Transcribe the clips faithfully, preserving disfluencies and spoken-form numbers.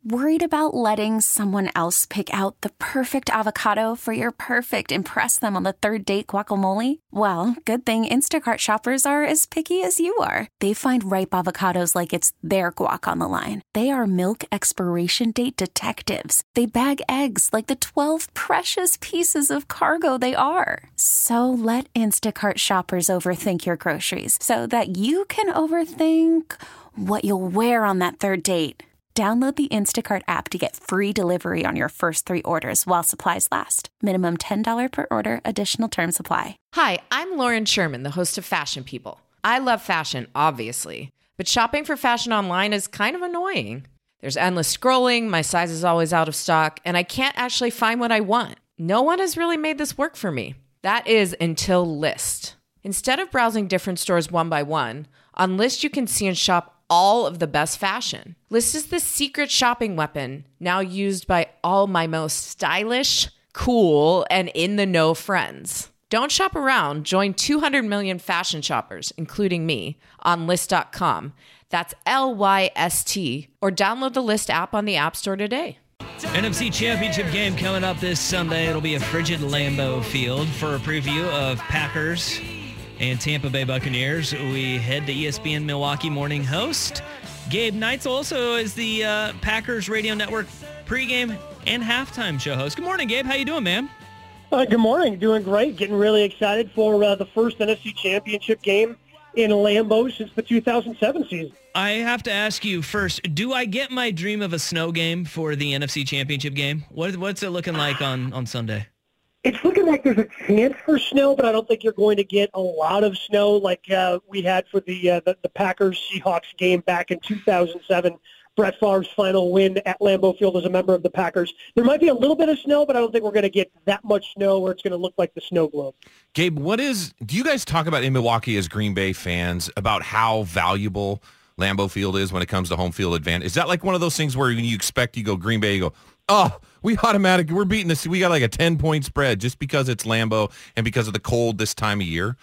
Worried about letting someone else pick out the perfect avocado for your perfect impress them on the third date guacamole? Well, good thing Instacart shoppers are as picky as you are. They find ripe avocados like it's their guac on the line. They are milk expiration date detectives. They bag eggs like the twelve precious pieces of cargo they are. So let Instacart shoppers overthink your groceries so that you can overthink what you'll wear on that third date. Download the Instacart app to get free delivery on your first three orders while supplies last. Minimum ten dollars per order. Additional terms apply. Hi, I'm Lauren Sherman, the host of Fashion People. I love fashion, obviously, but shopping for fashion online is kind of annoying. There's endless scrolling, my size is always out of stock, and I can't actually find what I want. No one has really made this work for me. That is until Lyst. Instead of browsing different stores one by one, on Lyst you can see and shop all of the best fashion. Lyst is the secret shopping weapon now used by all my most stylish, cool, and in-the-know friends. Don't shop around. Join two hundred million fashion shoppers, including me, on Lyst dot com. That's L Y S T. Or download the Lyst app on the App Store today. N F C Championship game coming up this Sunday. It'll be a frigid Lambeau Field. For a preview of Packers and Tampa Bay Buccaneers, we head to E S P N Milwaukee morning host Gabe Neitzel, also is the uh, Packers Radio Network pregame and halftime show host. Good morning, Gabe. How you doing, man? Uh, good morning. Doing great. Getting really excited for uh, the first N F C Championship game in Lambeau since the two thousand seven season. I have to ask you first, do I get my dream of a snow game for the N F C Championship game? What, what's it looking like on, on Sunday? It's looking like there's a chance for snow, but I don't think you're going to get a lot of snow like uh, we had for the, uh, the the Packers-Seahawks game back in two thousand seven. Brett Favre's final win at Lambeau Field as a member of the Packers. There might be a little bit of snow, but I don't think we're going to get that much snow where it's going to look like the snow globe. Gabe, what is, do you guys talk about in Milwaukee as Green Bay fans about how valuable Lambeau Field is when it comes to home field advantage? Is that like one of those things where when you expect, you go Green Bay, you go, oh, we automatically, we're beating this, we got like a ten-point spread just because it's Lambeau and because of the cold this time of year?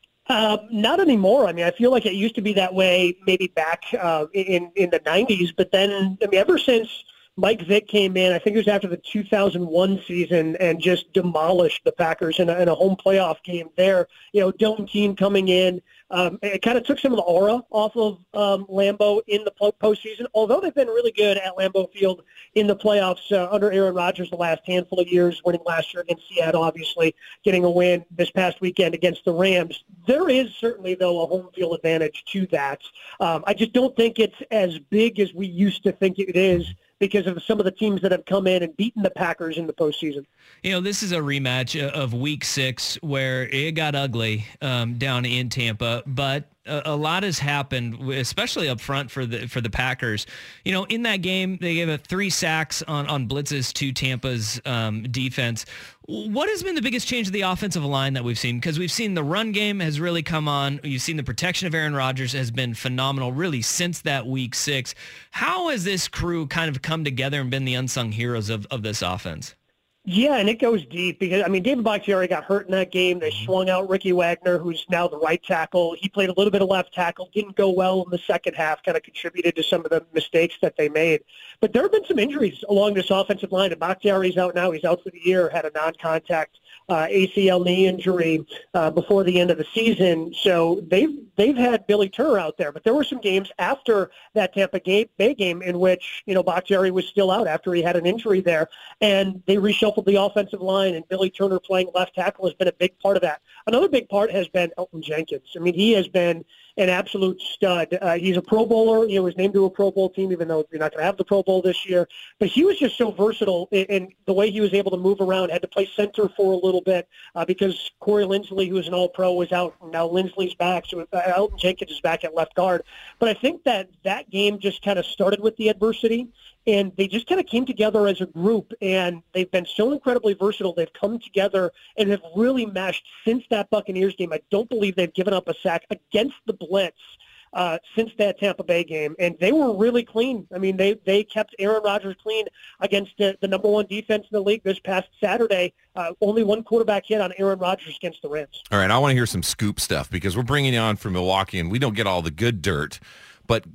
Uh, not anymore. I mean, I feel like it used to be that way maybe back uh, in, in the nineties, but then, I mean, ever since Mike Vick came in, I think it was after the two thousand one season, and just demolished the Packers in a, in a home playoff game there. You know, Dome team coming in. Um, it kind of took some of the aura off of um, Lambeau in the postseason, although they've been really good at Lambeau Field in the playoffs uh, under Aaron Rodgers the last handful of years, winning last year against Seattle, obviously, getting a win this past weekend against the Rams. There is certainly, though, a home field advantage to that. Um, I just don't think it's as big as we used to think it is, because of some of the teams that have come in and beaten the Packers in the postseason. You know, this is a rematch of Week Six where it got ugly um, down in Tampa, but a, a lot has happened, especially up front for the for the Packers. You know, in that game, they gave a three sacks on on blitzes to Tampa's um, defense. What has been the biggest change of the offensive line that we've seen? Because we've seen the run game has really come on. You've seen the protection of Aaron Rodgers has been phenomenal, really, since that Week Six. How has this crew kind of come together and been the unsung heroes of, of this offense? Yeah, and it goes deep because, I mean, David Bakhtiari got hurt in that game. They swung out Ricky Wagner, who's now the right tackle. He played a little bit of left tackle, didn't go well in the second half, kind of contributed to some of the mistakes that they made. But there have been some injuries along this offensive line, and Bakhtiari's out now. He's out for the year, had a non-contact uh, A C L knee injury uh, before the end of the season. So they've, they've had Billy Turner out there. But there were some games after that Tampa Bay game in which, you know, Bakhtiari was still out after he had an injury there, and they reshuffled the offensive line, and Billy Turner playing left tackle has been a big part of that. Another big part has been Elgton Jenkins. I mean, he has been an absolute stud. Uh, he's a Pro Bowler. He was named to a Pro Bowl team, even though you're not going to have the Pro Bowl this year. But he was just so versatile in, in the way he was able to move around, had to play center for a little bit uh, because Corey Linsley, who was an All-Pro, was out. Now Linsley's back, so uh, Elgton Jenkins is back at left guard. But I think that that game just kind of started with the adversity, and they just kind of came together as a group, and they've been so incredibly versatile. They've come together and have really meshed since that Buccaneers game. I don't believe they've given up a sack against the blitz uh, since that Tampa Bay game, and they were really clean. I mean, they they kept Aaron Rodgers clean against the, the number one defense in the league this past Saturday. Uh, only one quarterback hit on Aaron Rodgers against the Rams. All right, I want to hear some scoop stuff because we're bringing you on from Milwaukee, and we don't get all the good dirt, but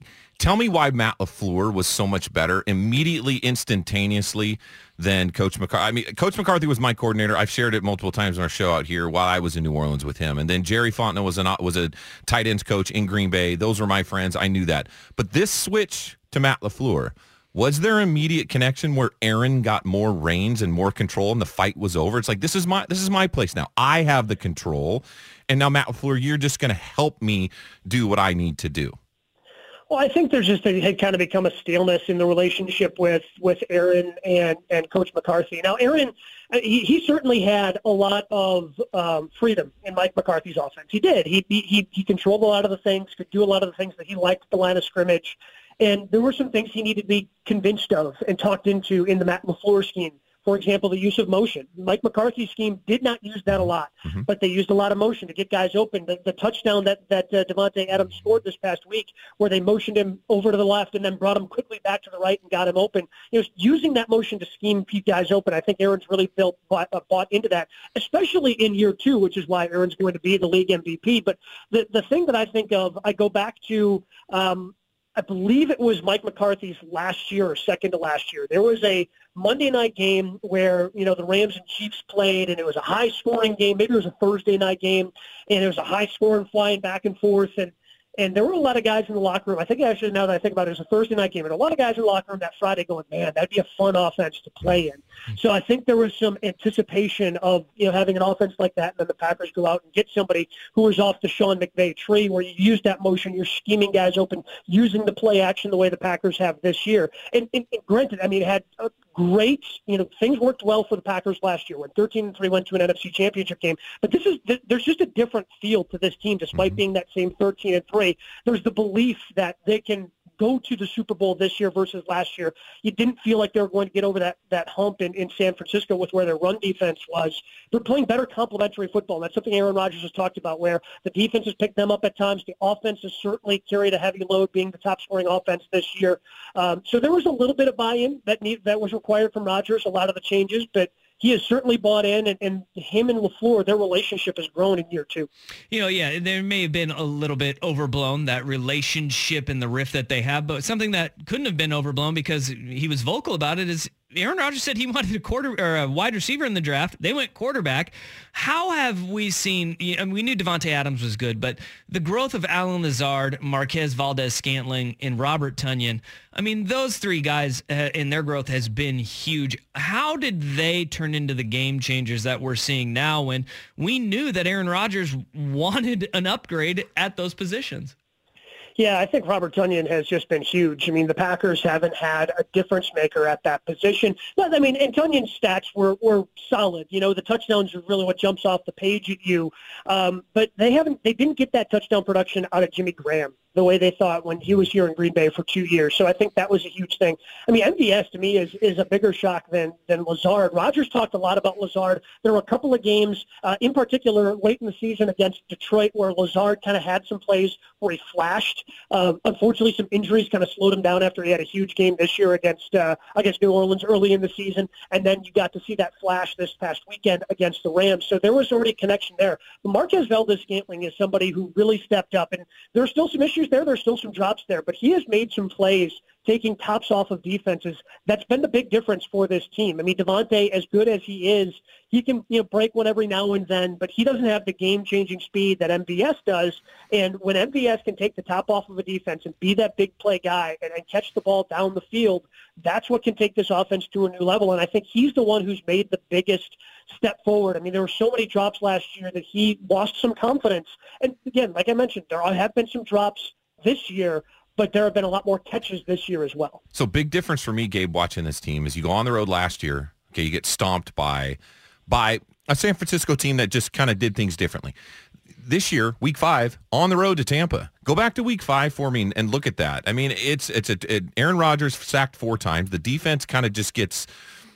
Tell me why Matt LaFleur was so much better immediately, instantaneously than Coach McCarthy. I mean, Coach McCarthy was my coordinator. I've shared it multiple times in our show out here while I was in New Orleans with him. And then Jerry Fontenot was, an, was a tight ends coach in Green Bay. Those were my friends. I knew that. But this switch to Matt LaFleur, was there an immediate connection where Aaron got more reins and more control and the fight was over? It's like, this is my this is my place now. I have the control. And now, Matt LaFleur, you're just going to help me do what I need to do. Well, I think there's just a, had kind of become a staleness in the relationship with, with Aaron and, and Coach McCarthy. Now, Aaron, he, he certainly had a lot of um, freedom in Mike McCarthy's offense. He did. He, he he controlled a lot of the things, could do a lot of the things that he liked at the line of scrimmage. And there were some things he needed to be convinced of and talked into in the Matt LaFleur scheme. For example, the use of motion. Mike McCarthy's scheme did not use that a lot, mm-hmm. but they used a lot of motion to get guys open. The, the touchdown that, that uh, Davante Adams scored this past week, where they motioned him over to the left and then brought him quickly back to the right and got him open. You know, using that motion to scheme keep guys open, I think Aaron's really built, bought, uh, bought into that, especially in year two, which is why Aaron's going to be the league M V P. But the, the thing that I think of, I go back to um, – I believe it was Mike McCarthy's last year or second to last year. There was a Monday night game where, you know, the Rams and Chiefs played, and it was a high-scoring game. Maybe it was a Thursday night game, and it was a high-scoring flying back and forth. And, and there were a lot of guys in the locker room. I think actually, now that I think about it, it was a Thursday night game, and a lot of guys in the locker room that Friday going, man, that'd be a fun offense to play in. So I think there was some anticipation of, you know, having an offense like that, and then the Packers go out and get somebody who was off the Sean McVay tree, where you use that motion, you're scheming guys open, using the play action the way the Packers have this year. And, and, and granted, I mean, it had a great, you know, things worked well for the Packers last year when thirteen and three went to an N F C Championship game. But this is there's just a different feel to this team, despite mm-hmm. being that same thirteen and three. There's the belief that they can go to the Super Bowl this year versus last year. You didn't feel like they were going to get over that, that hump in, in San Francisco with where their run defense was. They're playing better complementary football. That's something Aaron Rodgers has talked about, where the defense has picked them up at times. The offense has certainly carried a heavy load, being the top-scoring offense this year. Um, so there was a little bit of buy-in that need, that was required from Rodgers, a lot of the changes, but he has certainly bought in, and, and him and LaFleur, their relationship has grown in year two. You know, yeah, there may have been a little bit overblown, that relationship and the rift that they have, but something that couldn't have been overblown because he was vocal about it is Aaron Rodgers said he wanted a quarter or a wide receiver in the draft. They went quarterback. How have we seen, I mean, we knew Davante Adams was good, but the growth of Allen Lazard, Marquez Valdez-Scantling, and Robert Tonyan, I mean, those three guys uh, in their growth has been huge. How did they turn into the game changers that we're seeing now when we knew that Aaron Rodgers wanted an upgrade at those positions? Yeah, I think Robert Tonyan has just been huge. I mean, the Packers haven't had a difference maker at that position. But, I mean, and Tonyan's stats were, were solid. You know, the touchdowns are really what jumps off the page at you. Um, but they haven't, they didn't get that touchdown production out of Jimmy Graham the way they thought when he was here in Green Bay for two years. So I think that was a huge thing. I mean, M V S to me is, is a bigger shock than, than Lazard. Rodgers talked a lot about Lazard. There were a couple of games, uh, in particular late in the season against Detroit, where Lazard kind of had some plays where he flashed. Uh, unfortunately, some injuries kind of slowed him down after he had a huge game this year against, uh, against New Orleans early in the season. And then you got to see that flash this past weekend against the Rams. So there was already a connection there. But Marquez Valdez-Scantling is somebody who really stepped up. And there are still some issues there. There's still some drops there, but he has made some plays taking tops off of defenses. That's been the big difference for this team. I mean, Davante, as good as he is, he can, you know, break one every now and then, but he doesn't have the game-changing speed that M V S does. And when M V S can take the top off of a defense and be that big play guy and, and catch the ball down the field, that's what can take this offense to a new level. And I think he's the one who's made the biggest step forward. I mean, there were so many drops last year that he lost some confidence. And again, like I mentioned, there have been some drops this year, but there have been a lot more catches this year as well. So big difference for me, Gabe, watching this team is you go on the road last year, okay, you get stomped by by a San Francisco team that just kind of did things differently. This year, week five, on the road to Tampa. Go back to week five for me and look at that. I mean, it's it's a it, Aaron Rodgers sacked four times. The defense kind of just gets,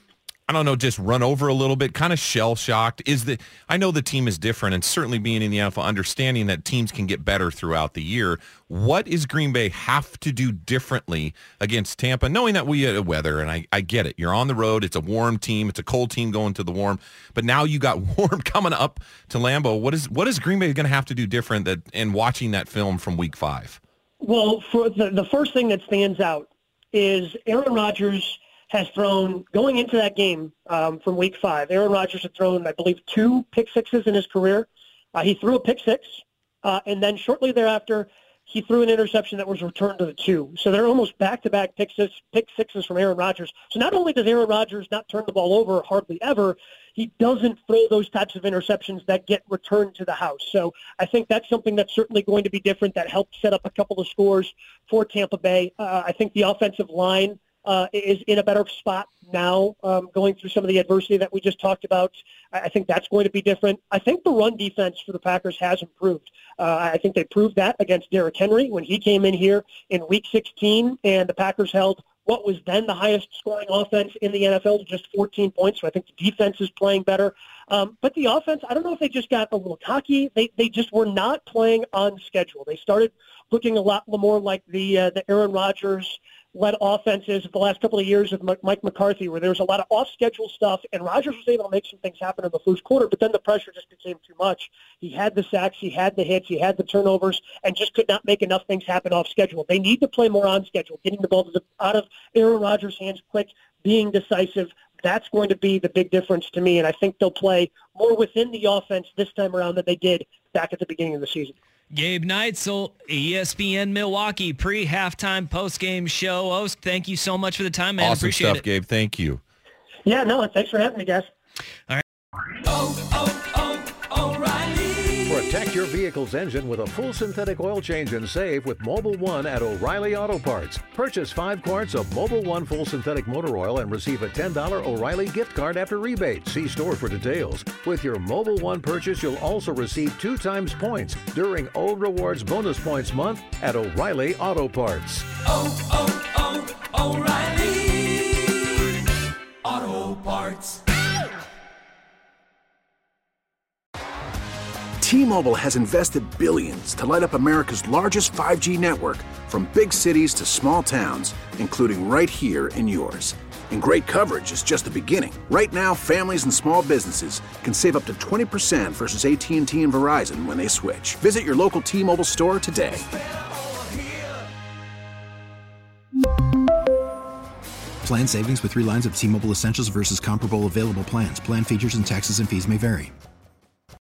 I don't know, just run over a little bit, kind of shell-shocked. Is the I know the team is different, and certainly being in the N F L, understanding that teams can get better throughout the year. What is Green Bay have to do differently against Tampa, knowing that we had weather, and I, I get it. You're on the road. It's a warm team. It's a cold team going to the warm. But now you got warm coming up to Lambeau. What is what is Green Bay going to have to do different that in watching that film from week five? Well, for the, the first thing that stands out is Aaron Rodgers has thrown, going into that game um, from week five, Aaron Rodgers had thrown, I believe, two pick sixes in his career. Uh, he threw a pick six, uh, and then shortly thereafter, he threw an interception that was returned to the two. So they're almost back-to-back pick, six, pick sixes from Aaron Rodgers. So not only does Aaron Rodgers not turn the ball over hardly ever, he doesn't throw those types of interceptions that get returned to the house. So I think that's something that's certainly going to be different, that helped set up a couple of scores for Tampa Bay. Uh, I think the offensive line uh, is in a better spot now, um, going through some of the adversity that we just talked about. I think that's going to be different. I think the run defense for the Packers has improved. Uh, I think they proved that against Derrick Henry when he came in here in week sixteen, and the Packers held what was then the highest scoring offense in the N F L to just fourteen points. So I think the defense is playing better. Um, but the offense, I don't know if they just got a little cocky. They they just were not playing on schedule. They started looking a lot more like the uh, the Aaron Rodgers led offenses of the last couple of years of Mike McCarthy, where there was a lot of off-schedule stuff, and Rodgers was able to make some things happen in the first quarter, but then the pressure just became too much. He had the sacks, he had the hits, he had the turnovers, and just could not make enough things happen off schedule. They need to play more on schedule, getting the ball to the, out of Aaron Rodgers' hands quick, being decisive. That's going to be the big difference to me, and I think they'll play more within the offense this time around than they did back at the beginning of the season. Gabe Neitzel, E S P N Milwaukee pre-halftime post-game show host. Thank you so much for the time, man. Awesome Appreciate stuff, it. Gabe. Thank you. Yeah, no, thanks for having me, guys. All right. Oh, oh, oh, O'Reilly. Protect your vehicle's engine with a full synthetic oil change and save with Mobil One at O'Reilly Auto Parts. Purchase five quarts of Mobil One full synthetic motor oil and receive a ten dollars O'Reilly gift card after rebate. See store for details. With your Mobil One purchase, you'll also receive two times points during O Rewards Bonus Points Month at O'Reilly Auto Parts. Oh, oh, oh, O'Reilly Auto Parts. T-Mobile has invested billions to light up America's largest five G network, from big cities to small towns, including right here in yours. And great coverage is just the beginning. Right now, families and small businesses can save up to twenty percent versus A T and T and Verizon when they switch. Visit your local T-Mobile store today. Plan savings with three lines of T-Mobile Essentials versus comparable available plans. Plan features and taxes and fees may vary.